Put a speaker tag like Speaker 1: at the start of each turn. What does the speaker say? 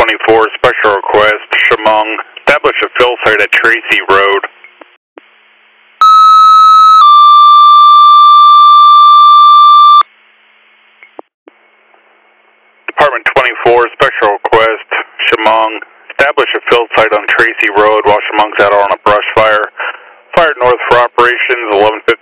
Speaker 1: 24, special request, Chemung, establish a fill site at Tracy Road. Department 24, special request, Chemung, establish a fill site on Tracy Road while Chemung's out on a brush fire. Fired north for operations, 11:15.